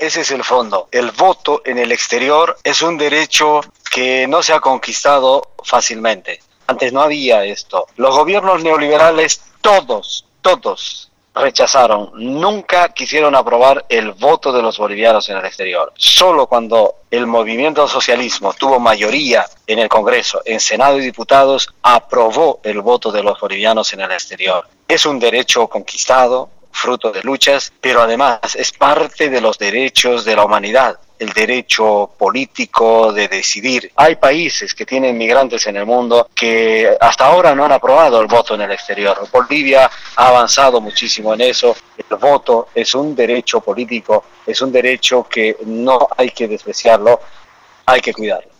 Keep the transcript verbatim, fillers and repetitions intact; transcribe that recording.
Ese es el fondo. El voto en el exterior es un derecho que no se ha conquistado fácilmente. Antes no había esto. Los gobiernos neoliberales, todos, todos, rechazaron, nunca quisieron aprobar el voto de los bolivianos en el exterior. Solo cuando el movimiento socialismo tuvo mayoría en el Congreso, en Senado y diputados, aprobó el voto de los bolivianos en el exterior. Es un derecho conquistado, fruto de luchas, pero además es parte de los derechos de la humanidad. El derecho político de decidir. Hay países que tienen migrantes en el mundo que hasta ahora no han aprobado el voto en el exterior. Bolivia ha avanzado muchísimo en eso. El voto es un derecho político, es un derecho que no hay que despreciarlo, hay que cuidarlo.